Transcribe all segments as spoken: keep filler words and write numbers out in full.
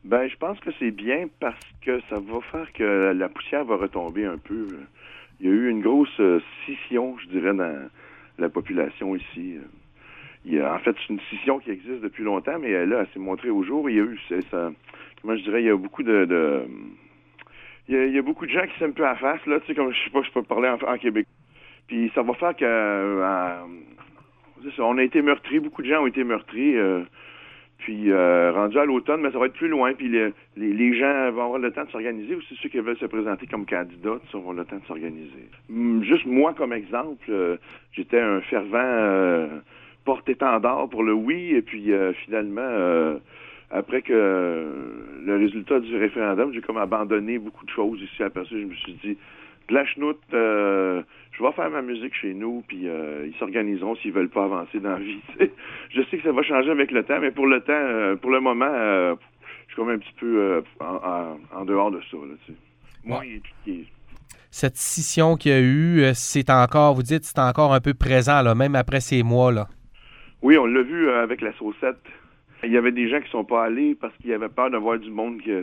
Ben, je pense que c'est bien parce que ça va faire que la poussière va retomber un peu. Il y a eu une grosse euh, scission, je dirais, dans la population ici. Il y a, en fait, c'est une scission qui existe depuis longtemps, mais elle, là, elle s'est montrée au jour. Il y a eu, c'est, ça, comment je dirais, il y a beaucoup de... de il, y a, il y a beaucoup de gens qui s'aiment peu à la face, là, tu sais, comme je sais pas, je peux parler en, en Québec. Puis ça va faire que... Euh, on a été meurtris, beaucoup de gens ont été meurtris. Euh, Puis, euh, rendu à l'automne, mais ça va être plus loin. Puis, les, les, les gens vont avoir le temps de s'organiser. Aussi, ceux qui veulent se présenter comme candidats, ils auront le temps de s'organiser. Hum, juste moi, comme exemple, euh, j'étais un fervent euh, porte-étendard pour le oui. Et puis, euh, finalement, euh, après que euh, le résultat du référendum, j'ai comme abandonné beaucoup de choses ici. Après ça, je me suis dit, de la chenoute, euh, je vais faire ma musique chez nous, puis euh, ils s'organiseront s'ils veulent pas avancer dans la vie. T'sais. Je sais que ça va changer avec le temps, mais pour le temps, euh, pour le moment, euh, je suis comme un petit peu euh, en, en, en dehors de ça. Là, t'sais. Moi, il est... Cette scission qu'il y a eu, c'est encore, vous dites, c'est encore un peu présent, là, même après ces mois-là. Oui, on l'a vu euh, avec la saucette. Il y avait des gens qui sont pas allés parce qu'ils avaient peur de voir du monde qui,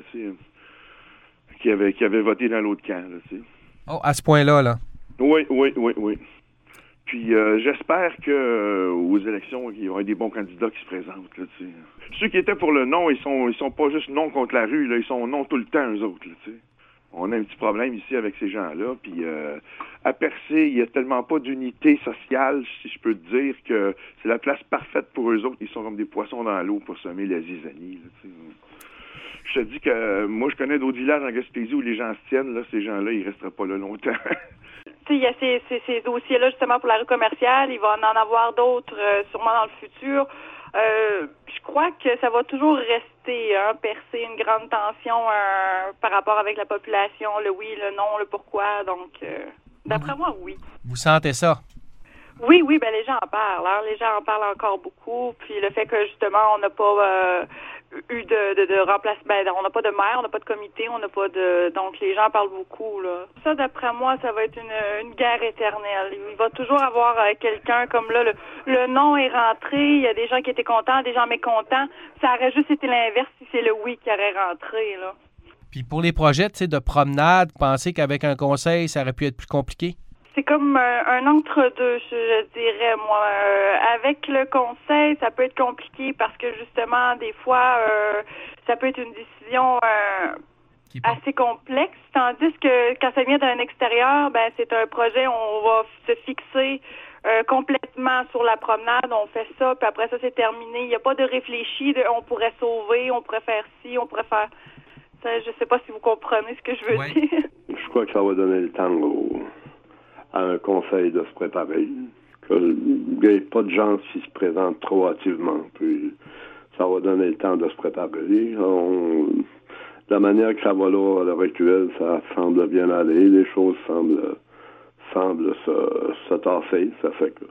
qui, avait, qui avait voté dans l'autre camp. Là, t'sais. Oh, à ce point-là, là. Oui, oui, oui, oui. Puis euh, j'espère que euh, aux élections, il y aura des bons candidats qui se présentent. Là, t'sais. Ceux qui étaient pour le non, ils sont ils sont pas juste non contre la rue, là, ils sont non tout le temps, eux autres. Là, t'sais. On a un petit problème ici avec ces gens-là. Puis euh, à Percé, il n'y a tellement pas d'unité sociale, si je peux te dire, que c'est la place parfaite pour eux autres. Ils sont comme des poissons dans l'eau pour semer la zizanie. Là, t'sais. Je te dis que euh, moi, je connais d'autres villages en Gaspésie où les gens se tiennent. Là, ces gens-là, ils ne resteraient pas là longtemps. Il y a ces, ces, ces dossiers-là, justement, pour la rue commerciale. Il va en avoir d'autres, euh, sûrement dans le futur. Euh, je crois que ça va toujours rester, hein, percer une grande tension euh, par rapport avec la population, le oui, le non, le pourquoi. Donc, euh, d'après moi, oui. Vous sentez ça? Oui, oui, ben les gens en parlent. Hein. Les gens en parlent encore beaucoup. Puis le fait que, justement, on n'a pas... Euh, eu de, de, de remplacement. Ben, on n'a pas de maire, on n'a pas de comité, on n'a pas de... Donc, les gens parlent beaucoup, là. Ça, d'après moi, ça va être une, une guerre éternelle. Il va toujours avoir euh, quelqu'un comme là, le, le non est rentré, il y a des gens qui étaient contents, des gens mécontents. Ça aurait juste été l'inverse si c'est le oui qui aurait rentré, là. Puis pour les projets, tu sais, de promenade, pensez qu'avec un conseil, ça aurait pu être plus compliqué? C'est comme euh, un entre-deux, je, je dirais, moi. Euh, avec le conseil, ça peut être compliqué parce que, justement, des fois, euh, ça peut être une décision euh, assez complexe. Tandis que quand ça vient d'un extérieur, ben c'est un projet, on va se fixer euh, complètement sur la promenade, on fait ça, puis après ça, c'est terminé. Il n'y a pas de réfléchi, de, on pourrait sauver, on pourrait faire ci, on pourrait faire... Ça, je sais pas si vous comprenez ce que je veux ouais. dire. Je crois que ça va donner le temps au... à un conseil de se préparer, qu'il n'y ait pas de gens qui se présentent trop hâtivement. Puis ça va donner le temps de se préparer. On, la manière que ça va là, à l'heure actuelle, ça semble bien aller. Les choses semblent, semblent se, se tasser. Ça fait que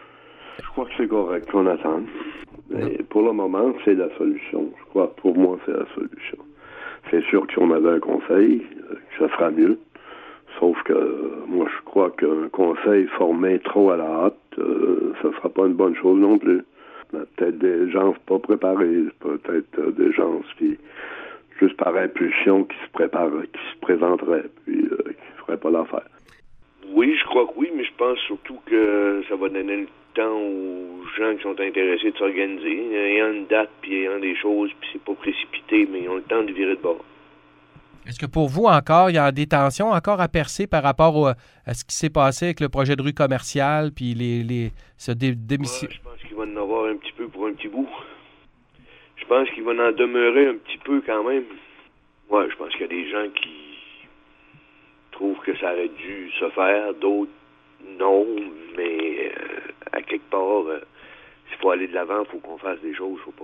je crois que c'est correct qu'on attende. Mais pour le moment, c'est la solution. Je crois que pour moi, c'est la solution. C'est sûr que si on avait un conseil, ça fera mieux. Sauf que euh, moi, je crois qu'un conseil formé trop à la hâte, euh, ça ne sera pas une bonne chose non plus. Peut-être des gens pas préparés, peut-être euh, des gens qui, juste par impulsion, qui se préparent, qui se présenteraient, puis euh, qui ne feraient pas l'affaire. Oui, je crois que oui, mais je pense surtout que ça va donner le temps aux gens qui sont intéressés de s'organiser. Ayant une date, puis ayant des choses, puis c'est pas précipité, mais ils ont le temps de virer de bord. Est-ce que pour vous encore, il y a des tensions encore à percer par rapport au, à ce qui s'est passé avec le projet de rue commerciale puis les, les ce dé, démission... Ouais, je pense qu'il va en avoir un petit peu pour un petit bout. Je pense qu'il va en demeurer un petit peu quand même. Ouais, je pense qu'il y a des gens qui trouvent que ça aurait dû se faire, d'autres non, mais euh, à quelque part, euh, s'il faut aller de l'avant, il faut qu'on fasse des choses, il faut pas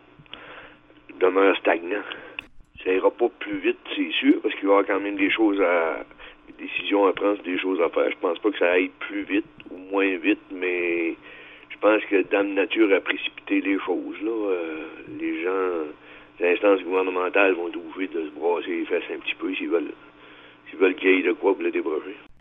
qu'on demeure stagnant. Ça ira pas plus vite, c'est sûr, parce qu'il va y avoir quand même des choses à... des décisions à prendre, des choses à faire. Je pense pas que ça aille plus vite ou moins vite, mais je pense que Dame Nature a précipité les choses, là. Euh, les gens, les instances gouvernementales vont être obligées de se brasser les fesses un petit peu s'ils veulent, s'ils veulent qu'il y ait de quoi pour le débrancher.